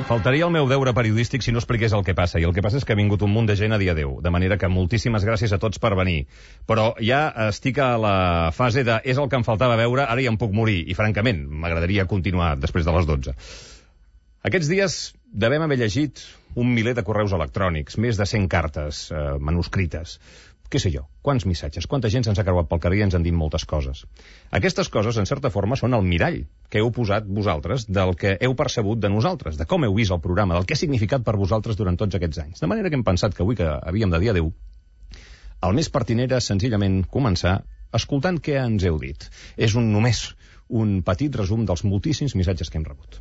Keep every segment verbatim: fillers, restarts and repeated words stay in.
Faltaria el meu deure periodístic si no expliqués el que passa, i el que passa és que ha vingut un munt de gent a dir adéu, de manera que moltíssimes gràcies a tots per venir. Però ja estic a la fase de és el que em faltava veure, ara ja em puc morir, i francament m'agradaria continuar després de les dotze. Aquests dies devem haver llegit un miler de correus electrònics, més de cent cartes eh, manuscrites. Què sé jo, quants missatges, quanta gent se'ns ha creuat pel carrer i ens han dit moltes coses. Aquestes coses, en certa forma, són el mirall que heu posat vosaltres del que heu percebut de nosaltres, de com heu vist el programa, del que ha significat per vosaltres durant tots aquests anys. De manera que hem pensat que avui que havíem de dir adéu, el més pertinent era senzillament començar escoltant què ens heu dit. És un només un petit resum dels moltíssims missatges que hem rebut.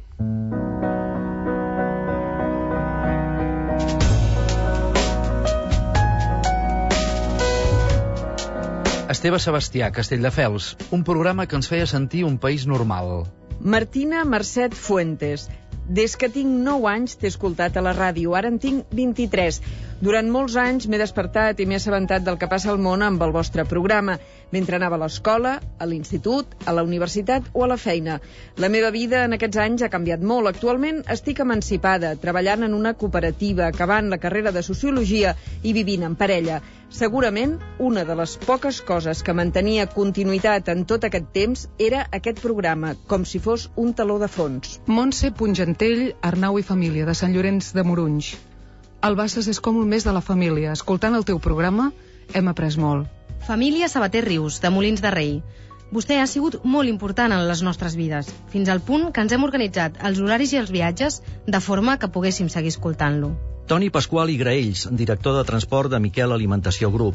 Esteve Sebastià, Castelldefels, un programa que ens feia sentir un país normal. Martina Mercet Fuentes. Des que tinc nou anys t'he escoltat a la ràdio, ara en tinc vint-i-tres. Durant molts anys m'he despertat i m'he assabentat del que passa al món amb el vostre programa, mentre anava a l'escola, a l'institut, a la universitat o a la feina. La meva vida en aquests anys ha canviat molt. Actualment estic emancipada, treballant en una cooperativa, acabant la carrera de Sociologia i vivint en parella. Segurament, una de les poques coses que mantenia continuïtat en tot aquest temps era aquest programa, com si fos un taló de fons. Montse Pungentell, Arnau i família, de Sant Llorenç de Morunys. El Bassas és com un mes de la família. Escoltant el teu programa, hem après molt. Família Sabater Rius, de Molins de Rei. Vostè ha sigut molt important en les nostres vides, fins al punt que ens hem organitzat els horaris i els viatges de forma que poguéssim seguir escoltant-lo. Toni Pasqual i Graells, director de transport de Miquel Alimentació Group.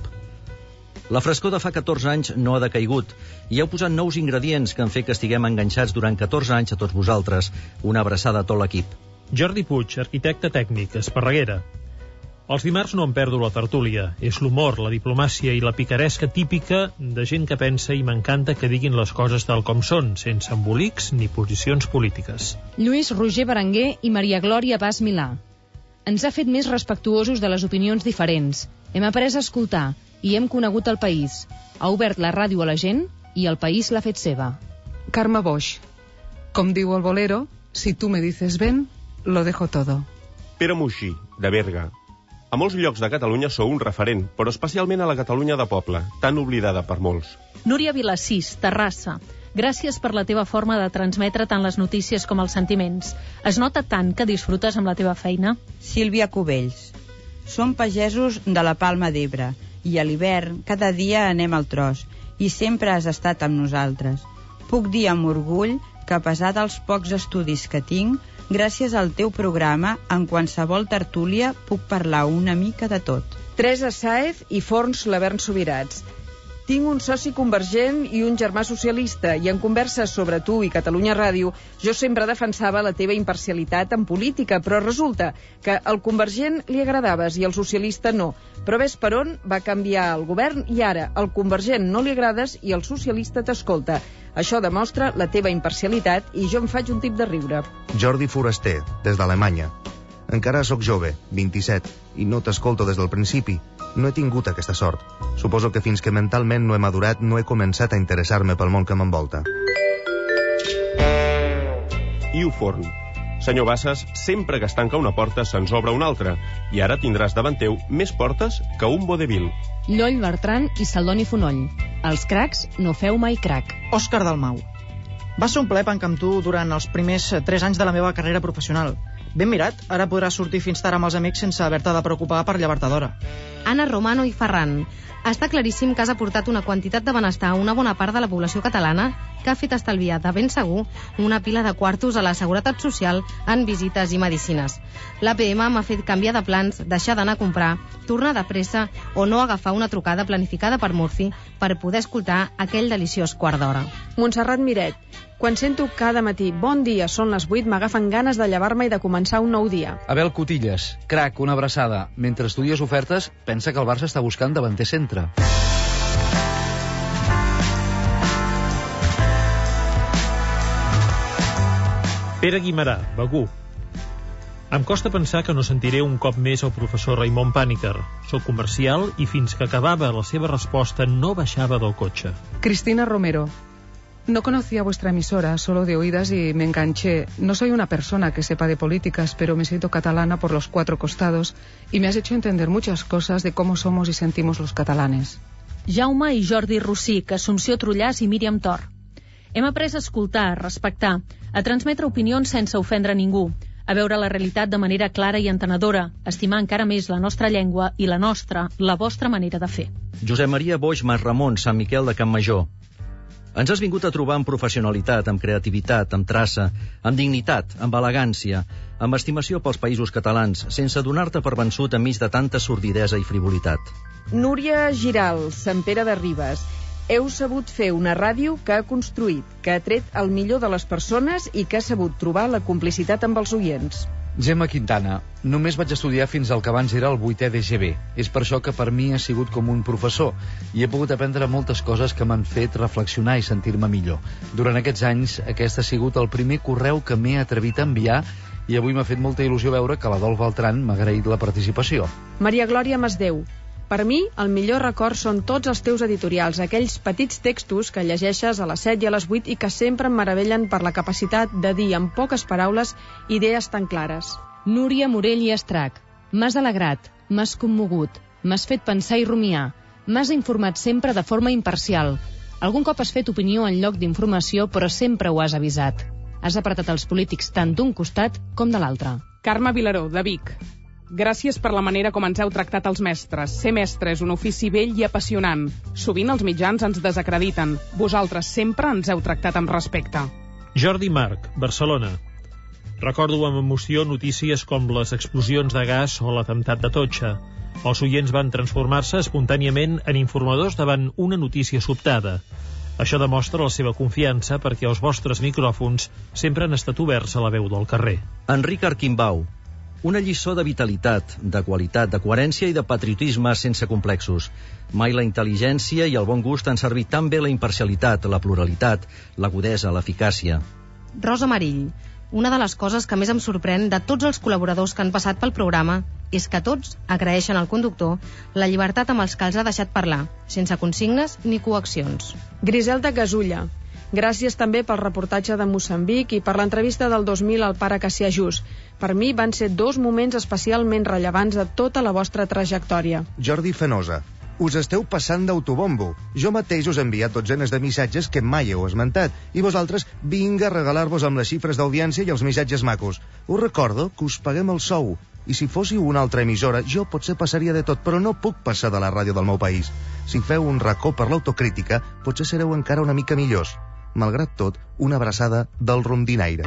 La frescor de fa catorze anys no ha decaigut i heu posat nous ingredients que han fet que estiguem enganxats durant catorze anys a tots vosaltres. Una abraçada a tot l'equip. Jordi Puig, arquitecte tècnic, Esparreguera. Els dimarts no em perdo la tertúlia. És l'humor, la diplomàcia i la picaresca típica de gent que pensa i m'encanta que diguin les coses tal com són, sense embolics ni posicions polítiques. Lluís Roger Berenguer i Maria Glòria Bas Milà. Ens ha fet més respectuosos de les opinions diferents. Hem après a escoltar i hem conegut el país. Ha obert la ràdio a la gent i el país l'ha fet seva. Carme Boix. Com diu el bolero, si tu me dices ven, lo dejo todo. Pere Moixí, de Berga. A molts llocs de Catalunya sou un referent, però especialment a la Catalunya de poble, tan oblidada per molts. Núria Vilassís, Terrassa. Gràcies per la teva forma de transmetre tant les notícies com els sentiments. Es nota tant que disfrutes amb la teva feina. Sílvia Cubells. Som pagesos de la Palma d'Ebre i a l'hivern cada dia anem al tros i sempre has estat amb nosaltres. Puc dir amb orgull que a pesar dels pocs estudis que tinc, gràcies al teu programa, en qualsevol tertúlia puc parlar una mica de tot. Teresa Sáez i Forns Lavern Subirats. Tinc un soci convergent i un germà socialista, i en converses sobre tu i Catalunya Ràdio jo sempre defensava la teva imparcialitat en política, però resulta que al convergent li agradaves i al socialista no. Però ves per on va canviar el govern i ara al convergent no li agrades i el socialista t'escolta. Això demostra la teva imparcialitat i jo em faig un tip de riure. Jordi Foraster, des d'Alemanya. Encara sóc jove, vint-i-set, i no t'escolto des del principi. No he tingut aquesta sort. Suposo que fins que mentalment no he madurat no he començat a interessar-me pel món que m'envolta. Iu Forn. Senyor Bassas, sempre que es tanca una porta se'ns obre una altra, i ara tindràs davant teu més portes que un vodevil. Lloll Bertran i Saldoni Fonoll. Els cracs no feu mai crac. Òscar Dalmau. Va ser un plaer pencar amb tu durant els primers tres anys de la meva carrera professional. Ben mirat, ara podràs sortir fins tard amb els amics sense haver-te de preocupar per llevar-te d'hora. Anna Romano i Ferran. Està claríssim que has aportat una quantitat de benestar a una bona part de la població catalana que ha fet estalviar de ben segur una pila de quartos a la Seguretat Social en visites i medicines. L'A P M m'ha fet canviar de plans, deixar d'anar a comprar, tornar de pressa o no agafar una trucada planificada per Murphy per poder escoltar aquell deliciós quart d'hora. Montserrat Miret. Quan sento cada matí bon dia, són les vuit, m'agafen ganes de llevar-me i de començar un nou dia. Abel Cotilles, crac, una abraçada. Mentre estudies ofertes, pensa que el Barça està buscant davanter centre. Pere Guimarà, Begú. Em costa pensar que no sentiré un cop més el professor Raimon Pàniker. Soc comercial i fins que acabava la seva resposta no baixava del cotxe. Cristina Romero. No conocía vuestra emisora, solo de oídas, y me enganché. No soy una persona que sepa de políticas, pero me siento catalana por los cuatro costados y me has hecho entender muchas cosas de cómo somos y sentimos los catalanes. Jaume i Jordi Rossic, Assumpció Trullàs i Míriam Tor. Hem après a escoltar, a respectar, a transmetre opinions sense ofendre ningú, a veure la realitat de manera clara i entenedora, a estimar encara més la nostra llengua i la nostra, la vostra manera de fer. Josep Maria Boix Masramon, Sant Miquel de Campmajor. Ens has vingut a trobar amb professionalitat, amb creativitat, amb traça, amb dignitat, amb elegància, amb estimació pels països catalans, sense donar-te per vençut enmig de tanta sordidesa i frivolitat. Núria Giral, Sant Pere de Ribes. Heu sabut fer una ràdio que ha construït, que ha tret el millor de les persones i que ha sabut trobar la complicitat amb els oients. Gemma Quintana, només vaig estudiar fins al que abans era el vuitè de G B. És per això que per mi ha sigut com un professor i he pogut aprendre moltes coses que m'han fet reflexionar i sentir-me millor. Durant aquests anys, aquest ha sigut el primer correu que m'he atrevit a enviar i avui m'ha fet molta il·lusió veure que l'Adolf Beltran m'ha agraït la participació. Maria Glòria Masdeu. Per mi, el millor record són tots els teus editorials, aquells petits textos que llegeixes a les set i a les vuit i que sempre em meravellen per la capacitat de dir en poques paraules idees tan clares. Núria Morell i Estrac. M'has alegrat, m'has commogut, m'has fet pensar i rumiar, m'has informat sempre de forma imparcial. Algun cop has fet opinió en lloc d'informació, però sempre ho has avisat. Has apretat els polítics tant d'un costat com de l'altre. Carme Vilaró, de Vic. Gràcies per la manera com ens heu tractat els mestres. Ser mestre és un ofici vell i apassionant. Sovint els mitjans ens desacrediten. Vosaltres sempre ens heu tractat amb respecte. Jordi Marc, Barcelona. Recordo amb emoció notícies com les explosions de gas o l'atemptat de Totxa. Els oients van transformar-se espontàniament en informadors davant una notícia sobtada. Això demostra la seva confiança perquè els vostres micròfons sempre han estat oberts a la veu del carrer. Enric Arquimbau. Una lliçó de vitalitat, de qualitat, de coherència i de patriotisme sense complexos. Mai la intel·ligència i el bon gust han servit tan bé la imparcialitat, la pluralitat, l'agudesa, l'eficàcia. Rosa Marill. Una de les coses que més em sorprèn de tots els col·laboradors que han passat pel programa és que tots agraeixen al conductor la llibertat amb els que els ha deixat parlar, sense consignes ni coaccions. Griselda Gasulla. Gràcies també pel reportatge de Moçambic i per l'entrevista del dos mil al pare Cassià Just. Per mi van ser dos moments especialment rellevants de tota la vostra trajectòria. Jordi Fenosa. Us esteu passant d'autobombo. Jo mateix us he enviat dotzenes de missatges que mai heu esmentat i vosaltres vinga a regalar-vos amb les xifres d'audiència i els missatges macos. Us recordo que us paguem el sou i si fóssiu una altra emissora jo potser passaria de tot, però no puc passar de la ràdio del meu país. Si feu un racó per l'autocrítica potser sereu encara una mica millors. Malgrat tot, una abraçada del rondinaire.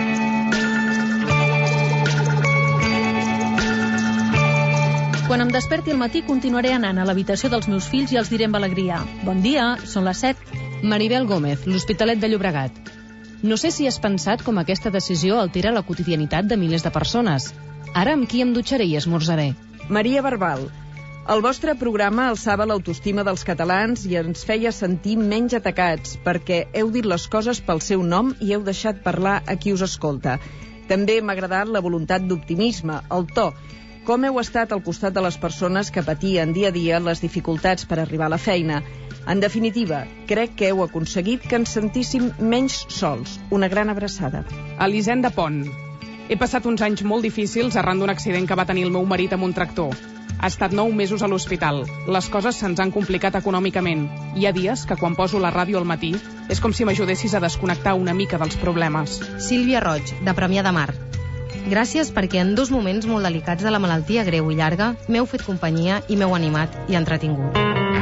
Quan em desperti al matí continuaré anant a l'habitació dels meus fills i els diré amb alegria: bon dia, són les set. Maribel Gómez, l'Hospitalet de Llobregat. No sé si has pensat com aquesta decisió altera la quotidianitat de milers de persones. Ara amb qui em dutxaré i esmorzaré? Maria Barbal. El vostre programa alçava l'autoestima dels catalans i ens feia sentir menys atacats, perquè heu dit les coses pel seu nom i heu deixat parlar a qui us escolta. També m'ha agradat la voluntat d'optimisme, el to. Com heu estat al costat de les persones que patien dia a dia les dificultats per arribar a la feina. En definitiva, crec que heu aconseguit que ens sentíssim menys sols. Una gran abraçada. Elisenda Pont. He passat uns anys molt difícils arran d'un accident que va tenir el meu marit amb un tractor. Ha estat nou mesos a l'hospital. Les coses se'ns han complicat econòmicament. Hi ha dies que quan poso la ràdio al matí és com si m'ajudessis a desconnectar una mica dels problemes. Sílvia Roig, de Premià de Mar. Gràcies perquè en dos moments molt delicats de la malaltia greu i llarga m'heu fet companyia i m'heu animat i entretingut.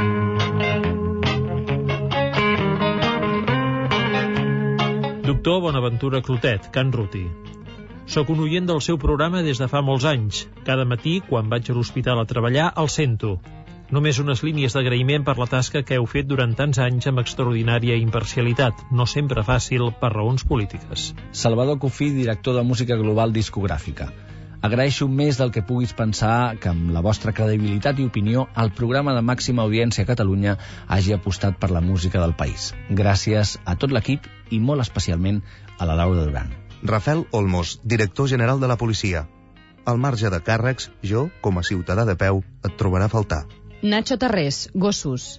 Doctor Bonaventura Clotet, Can Ruti. Soc un oient del seu programa des de fa molts anys. Cada matí, quan vaig a l'hospital a treballar, el sento. Només unes línies d'agraïment per la tasca que heu fet durant tants anys amb extraordinària imparcialitat, no sempre fàcil per raons polítiques. Salvador Cofí, director de Música Global Discogràfica. Agraeixo més del que puguis pensar que amb la vostra credibilitat i opinió el programa de màxima audiència a Catalunya hagi apostat per la música del país. Gràcies a tot l'equip i molt especialment a la Laura Duran. Rafael Olmos, director general de la policia. Al marge de càrrecs, jo, com a ciutadà de peu, et trobarà a faltar. Nacho Tarrés, Gossos.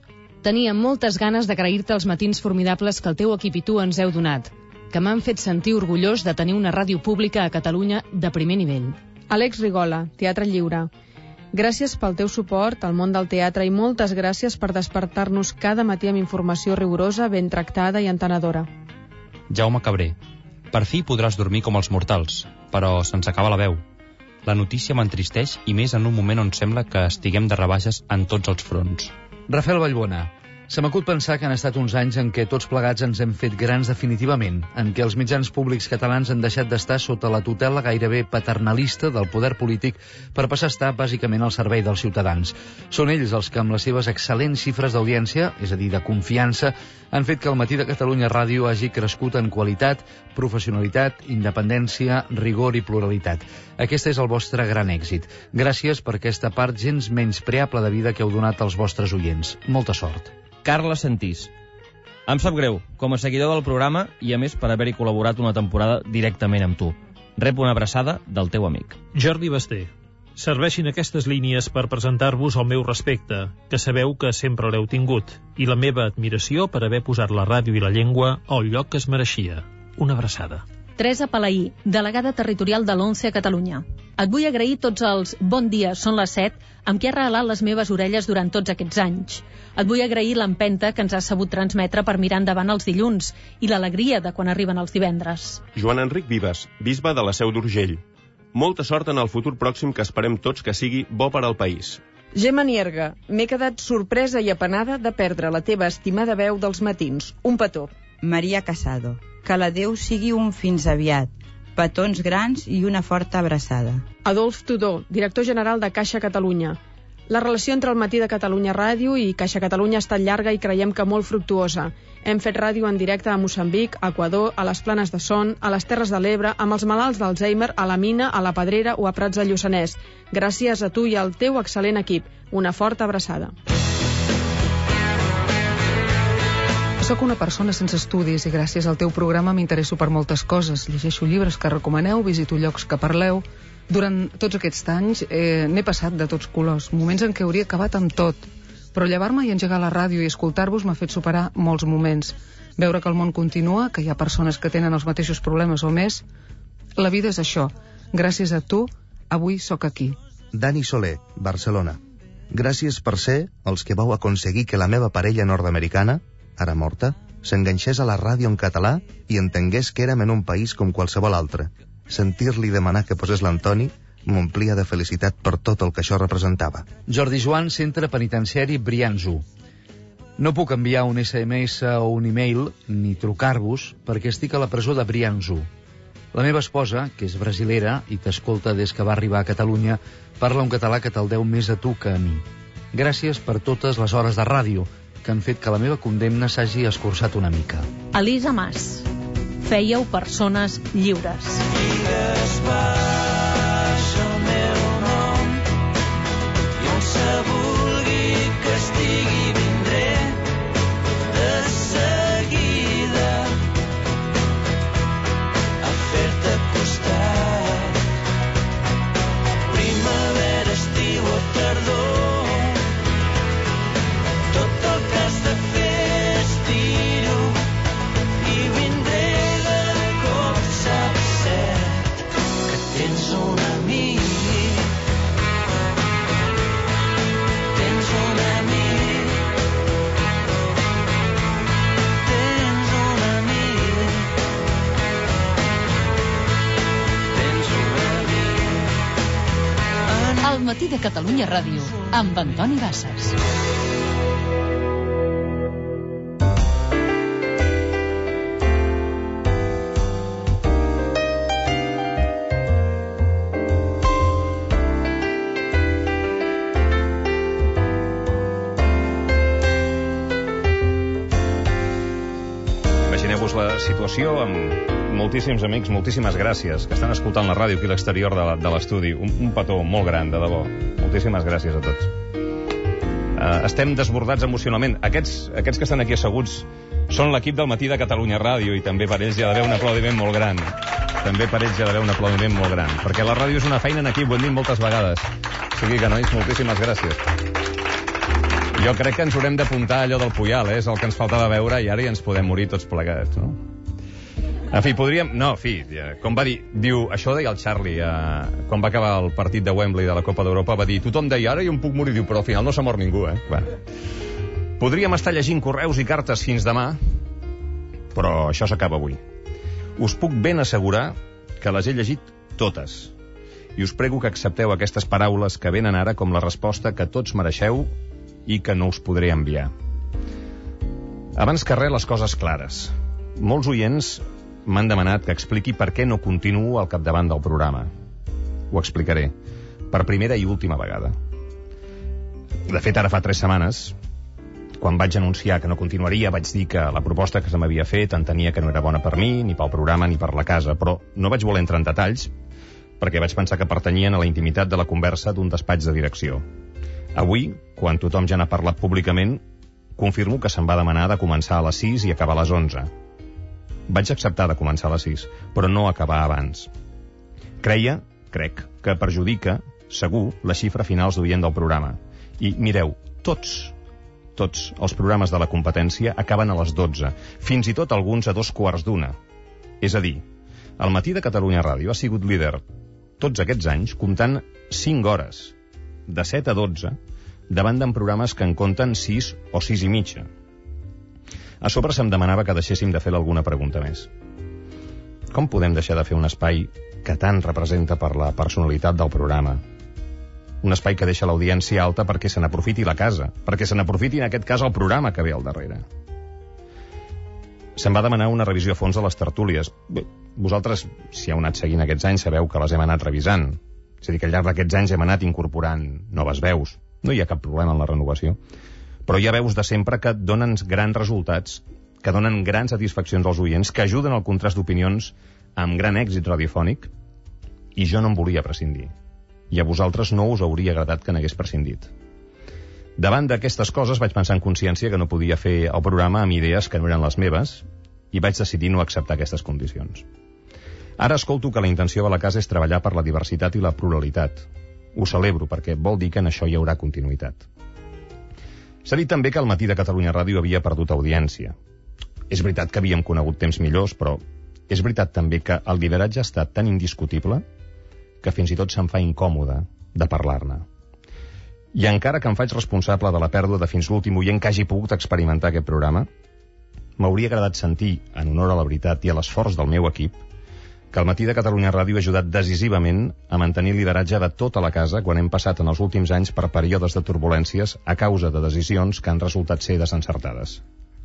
Tenia moltes ganes d'agrair-te els matins formidables que el teu equip i tu ens heu donat, que m'han fet sentir orgullós de tenir una ràdio pública a Catalunya de primer nivell. Àlex Rigola, Teatre Lliure. Gràcies pel teu suport al món del teatre i moltes gràcies per despertar-nos cada matí amb informació rigorosa, ben tractada i entenedora. Jaume Cabré. Per fi podràs dormir com els mortals, però se'ns acaba la veu. La notícia m'entristeix i més en un moment on sembla que estiguem de rebaixes en tots els fronts. Rafael Vallbona. Se m'acut pensar que han estat uns anys en què tots plegats ens hem fet grans definitivament, en què els mitjans públics catalans han deixat d'estar sota la tutela gairebé paternalista del poder polític per passar a estar bàsicament al servei dels ciutadans. Són ells els que amb les seves excel·lents xifres d'audiència, és a dir, de confiança, han fet que el Matí de Catalunya Ràdio hagi crescut en qualitat, professionalitat, independència, rigor i pluralitat. Aquest és el vostre gran èxit. Gràcies per aquesta part gens menys preable de vida que heu donat als vostres oients. Molta sort. Carles Sentís. Em sap greu, com a seguidor del programa i a més per haver-hi col·laborat una temporada directament amb tu. Rep una abraçada del teu amic. Jordi Basté. Serveixin aquestes línies per presentar-vos el meu respecte, que sabeu que sempre l'heu tingut, i la meva admiració per haver posat la ràdio i la llengua al lloc que es mereixia. Una abraçada. Teresa Palaí, delegada territorial de l'ONCE a Catalunya. Et vull agrair tots els bon dia, són les set, amb què ha regalat les meves orelles durant tots aquests anys. Et vull agrair l'empenta que ens has sabut transmetre per mirar endavant els dilluns i l'alegria de quan arriben els divendres. Joan Enric Vives, bisbe de la Seu d'Urgell. Molta sort en el futur pròxim que esperem tots que sigui bo per al país. Gemma Nierga, m'he quedat sorpresa i apenada de perdre la teva estimada veu dels matins. Un petó. Maria Casado. Que la Déu sigui un fins aviat. Petons grans i una forta abraçada. Adolf Tudor, director general de Caixa Catalunya. La relació entre el Matí de Catalunya Ràdio i Caixa Catalunya ha estat llarga i creiem que molt fructuosa. Hem fet ràdio en directe a Moçambic, a Equador, a les Planes de Son, a les Terres de l'Ebre, amb els malalts d'Alzheimer, a la Mina, a la Pedrera o a Prats de Lluçanès. Gràcies a tu i al teu excel·lent equip. Una forta abraçada. Soc una persona sense estudis i gràcies al teu programa m'interesso per moltes coses. Llegeixo llibres que recomaneu, visito llocs que parleu. Durant tots aquests anys eh, n'he passat de tots colors, moments en què hauria acabat amb tot. Però llevar-me i engegar la ràdio i escoltar-vos m'ha fet superar molts moments. Veure que el món continua, que hi ha persones que tenen els mateixos problemes o més. La vida és això. Gràcies a tu, avui sóc aquí. Dani Soler, Barcelona. Gràcies per ser els que vau aconseguir que la meva parella nord-americana, ara morta, s'enganxés a la ràdio en català i entengués que érem en un país com qualsevol altre. Sentir-li demanar que posés l'Antoni m'omplia de felicitat per tot el que això representava. Jordi Joan, centre penitenciari Brians u. No puc enviar un esse eme esse o un e-mail ni trucar-vos perquè estic a la presó de Brians u. La meva esposa, que és brasilera i t'escolta des que va arribar a Catalunya, parla un català que te'l deu més a tu que a mi. Gràcies per totes les hores de ràdio que han fet que la meva condemna s'hagi escurçat una mica. Elisa Mas. Fèieu persones lliures. Digues baix el meu nom i on se vulgui que estigui vindré de seguida a fer-te costat. Primavera, estiu o tardor, tot el que has de fer és dir-ho i vindré de cop, saps cert que tens un amic, tens un amic, tens un amic, tens un amic. Al Matí de Catalunya Ràdio, amb Antoni Bassas. Imagineu-vos la situació amb moltíssims amics, moltíssimes gràcies, que estan escoltant la ràdio aquí a l'exterior de l'estudi. Un, un petó molt gran, de debò. Moltíssimes gràcies a tots. Uh, estem desbordats emocionalment. Aquests, aquests que estan aquí asseguts són l'equip del Matí de Catalunya Ràdio i també per ells hi ha d'haver un aplaudiment molt gran. També per ells hi ha d'haver un aplaudiment molt gran. Perquè la ràdio és una feina en equip, ho hem dit moltes vegades. O sigui que, nois, moltíssimes gràcies. Jo crec que ens haurem d'apuntar allò del Puyal, eh? És el que ens faltava veure i ara ja ens podem morir tots plegats, no? En fi, podríem... No, en fi, com va dir... Diu, això deia el Charlie, eh, quan va acabar el partit de Wembley de la Copa d'Europa, va dir, tothom deia, ara jo em puc morir, diu, però al final no s'ha mort ningú, eh? Bueno. Podríem estar llegint correus i cartes fins demà, però això s'acaba avui. Us puc ben assegurar que les he llegit totes. I us prego que accepteu aquestes paraules que venen ara com la resposta que tots mereixeu i que no us podré enviar. Abans que res, les coses clares. Molts oients m'han demanat que expliqui per què no continuo al capdavant del programa. Ho explicaré, per primera i última vegada. De fet, ara fa tres setmanes, quan vaig anunciar que no continuaria, vaig dir que la proposta que se m'havia fet entenia que no era bona per mi, ni pel programa, ni per la casa, però no vaig voler entrar en detalls perquè vaig pensar que pertanyien a la intimitat de la conversa d'un despatx de direcció. Avui, quan tothom ja n'ha parlat públicament, confirmo que se'm va demanar de començar a les sis i acabar a les onze. Vaig acceptar de començar a les sis, però no acabar abans. Creia, crec, que perjudica, segur, la xifra finals d'oient del programa. I mireu, tots, tots els programes de la competència acaben a les dotze, fins i tot alguns a dos quarts d'una. És a dir, el Matí de Catalunya Ràdio ha sigut líder tots aquests anys comptant cinc hores, de set a dotze, davant d'en programes que en compten sis o sis i mitja. A sobre se'm demanava que deixéssim de fer alguna pregunta més. Com podem deixar de fer un espai que tant representa per la personalitat del programa? Un espai que deixa l'audiència alta perquè se n'aprofiti la casa, perquè se n'aprofiti en aquest cas el programa que ve al darrere. Se'm va demanar una revisió a fons de les tertúlies. Bé, vosaltres, si heu anat seguint aquests anys, sabeu que les hem anat revisant. És a dir, que al llarg d'aquests anys hem anat incorporant noves veus. No hi ha cap problema en la renovació. Però hi ha veus de sempre que donen grans resultats, que donen grans satisfaccions als oients, que ajuden al contrast d'opinions amb gran èxit radiofònic, i jo no en volia prescindir. I a vosaltres no us hauria agradat que n'hagués prescindit. Davant d'aquestes coses vaig pensar en consciència que no podia fer el programa amb idees que no eren les meves, i vaig decidir no acceptar aquestes condicions. Ara escolto que la intenció de la casa és treballar per la diversitat i la pluralitat. Ho celebro, perquè vol dir que en això hi haurà continuïtat. S'ha dit també que el Matí de Catalunya Ràdio havia perdut audiència. És veritat que havíem conegut temps millors, però és veritat també que el lideratge ha estat tan indiscutible que fins i tot se'm fa incòmode de parlar-ne. I encara que em faig responsable de la pèrdua de fins l'últim oient que hagi pogut experimentar aquest programa, m'hauria agradat sentir, en honor a la veritat i a l'esforç del meu equip, que el Matí de Catalunya Ràdio ha ajudat decisivament a mantenir el lideratge de tota la casa quan hem passat en els últims anys per períodes de turbulències a causa de decisions que han resultat ser desencertades.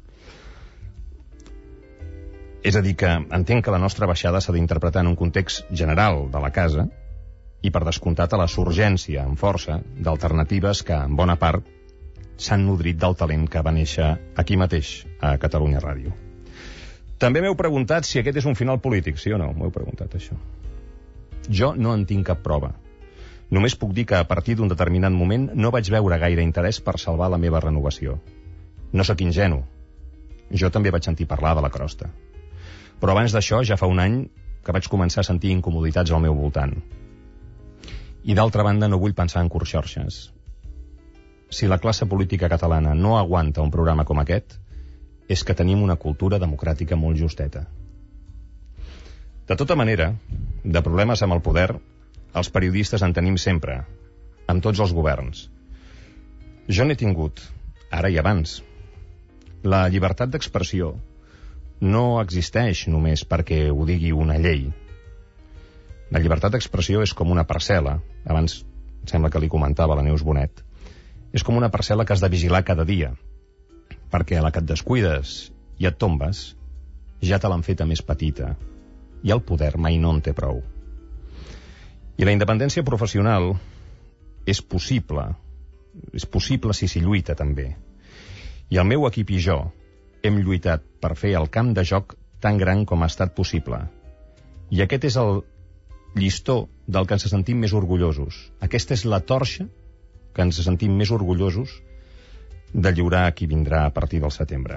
És a dir, que entenc que la nostra baixada s'ha d'interpretar en un context general de la casa i, per descomptat, a la surgència amb força d'alternatives que, en bona part, s'han nodrit del talent que va néixer aquí mateix, a Catalunya Ràdio. També m'heu preguntat si aquest és un final polític, sí o no? M'heu preguntat això. Jo no en tinc cap prova. Només puc dir que a partir d'un determinat moment no vaig veure gaire interès per salvar la meva renovació. No sóc ingenu. Jo també vaig sentir parlar de la crosta. Però abans d'això, ja fa un any que vaig començar a sentir incomoditats al meu voltant. I d'altra banda no vull pensar en corxorxes. Si la classe política catalana no aguanta un programa com aquest, és que tenim una cultura democràtica molt justeta. De tota manera, de problemes amb el poder, els periodistes en tenim sempre, amb tots els governs. Jo n'he tingut, ara i abans. La llibertat d'expressió no existeix només perquè ho digui una llei. La llibertat d'expressió és com una parcel·la, abans sembla que li comentava la Neus Bonet, és com una parcel·la que has de vigilar cada dia, perquè a la que et descuides i et tombes, ja te l'han feta més petita, i el poder mai no en té prou. I la independència professional és possible, és possible si s'hi lluita també. I el meu equip i jo hem lluitat per fer el camp de joc tan gran com ha estat possible. I aquest és el llistó del que ens sentim més orgullosos. Aquesta és la torxa que ens sentim més orgullosos de lliurar a qui vindrà a partir del setembre.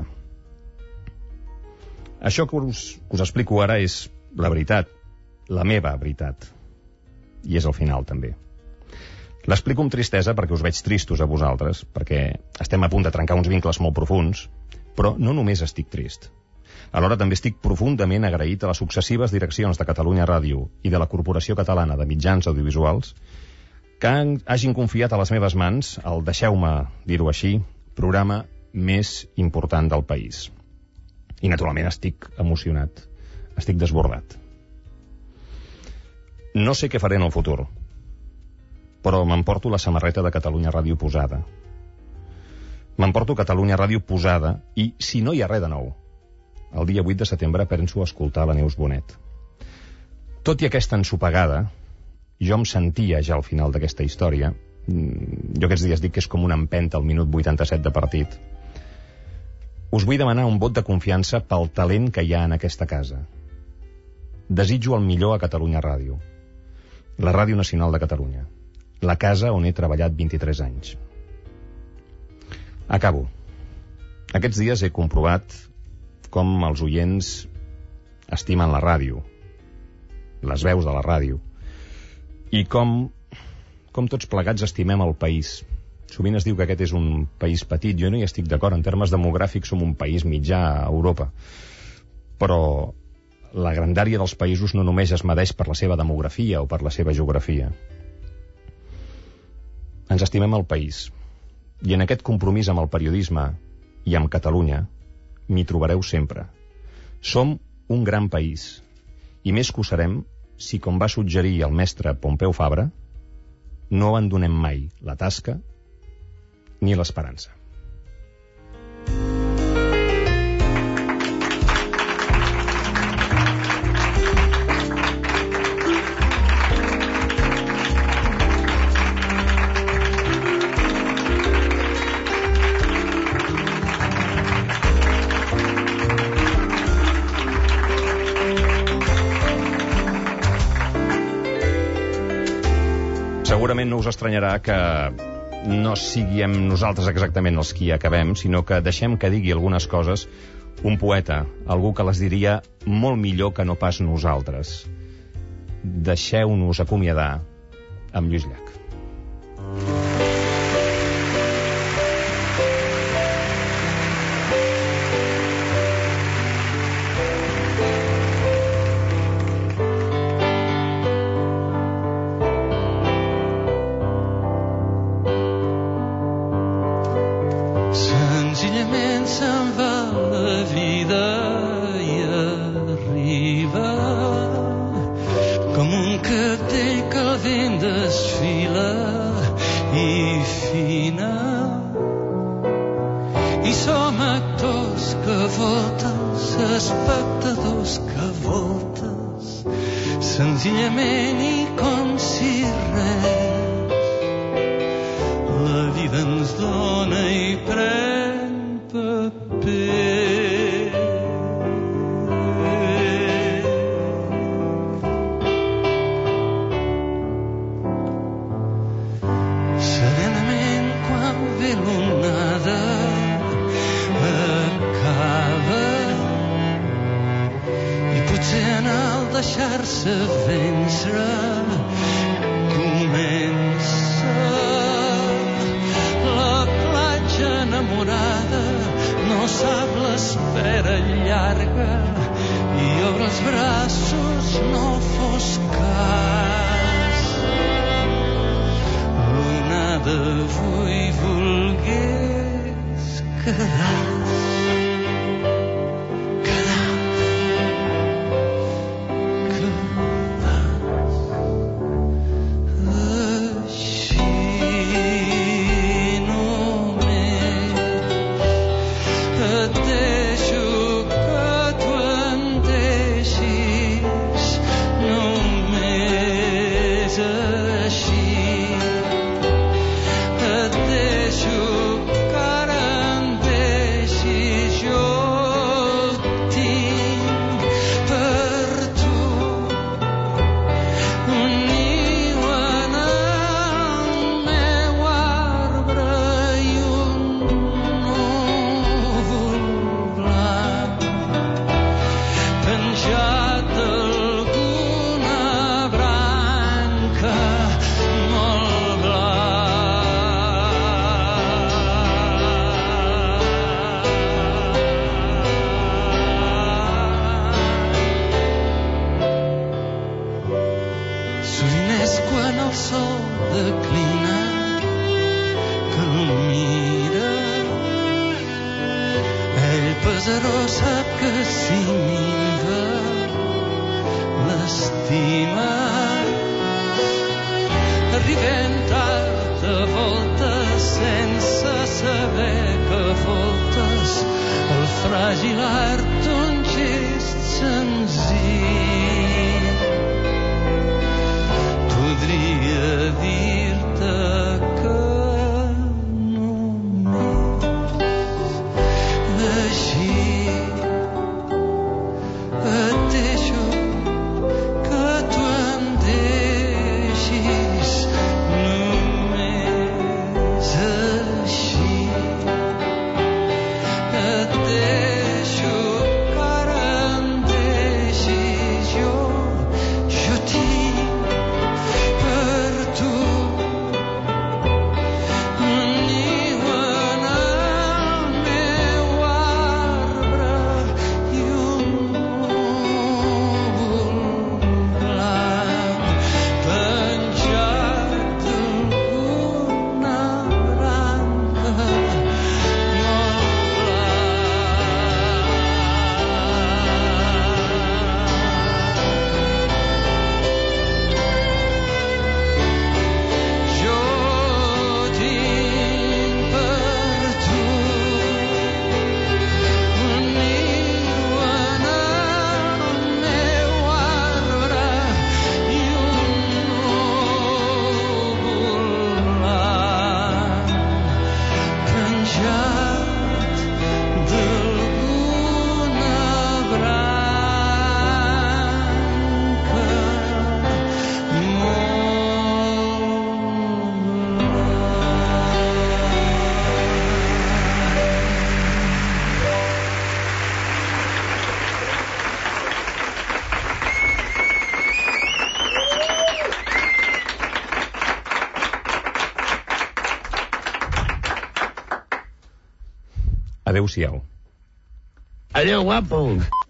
Això que us, que us explico ara és la veritat, la meva veritat. I és el final, també. L'explico amb tristesa perquè us veig tristos a vosaltres, perquè estem a punt de trencar uns vincles molt profuns, però no només estic trist. Alhora també estic profundament agraït a les successives direccions de Catalunya Ràdio i de la Corporació Catalana de Mitjans Audiovisuals que hagin confiat a les meves mans el, deixeu-me dir-ho així, programa més important del país. I naturalment estic emocionat, estic desbordat. No sé què faré en el futur, però m'emporto la samarreta de Catalunya Ràdio posada. M'emporto Catalunya Ràdio posada i, si no hi ha res de nou, el dia vuit de setembre penso escoltar la Neus Bonet. Tot i aquesta ensopegada, jo em sentia ja al final d'aquesta història, jo aquests dies dic que és com una empenta al minut vuitanta-set de partit, us vull demanar un vot de confiança pel talent que hi ha en aquesta casa. Desitjo el millor a Catalunya Ràdio, la Ràdio Nacional de Catalunya, la casa on he treballat vint-i-tres anys. Acabo. Aquests dies he comprovat com els oients estimen la ràdio, les veus de la ràdio, i com, com tots plegats estimem el país. Sovint es diu que aquest és un país petit. Jo no hi estic d'acord. En termes demogràfics som un país mitjà a Europa. Però la grandària dels països no només es medeix per la seva demografia o per la seva geografia. Ens estimem el país. I en aquest compromís amb el periodisme i amb Catalunya m'hi trobareu sempre. Som un gran país. I més que ho serem si, com va suggerir el mestre Pompeu Fabra, no abandonem mai la tasca ni l'esperança. Segurament no us estranyarà que no siguem nosaltres exactament els qui acabem, sinó que deixem que digui algunes coses un poeta, algú que les diria molt millor que no pas nosaltres. Deixeu-nos acomiadar amb Lluís Llach. Senzillament i com si res, la vida ens dona i pren paper. Serenament quan ve l'onada acaba i potser en el deixar-se vèncer comença la platja enamorada, no sap l'espera llarga i obre els braços, no fos cas l'onada avui volgués quedar. Penjat alguna branca declina, que el mira. Ell pesarós sap que si minva l'estima. Arribem tard a voltes sense saber que voltes el fràgil art d'un gest senzill. Podria dir-te que només així et deixo, que tu em deixis, només així et deixo, que ara em deixis. Jo, jo tinc per tu un niu en el meu arbre i un núvol blanc penjat d'alguna branca molt jo tinc per tu un niu en el meu arbre i un núvol blanc penjat d'alguna branca molt Adéu-siau. Adéu, guapo.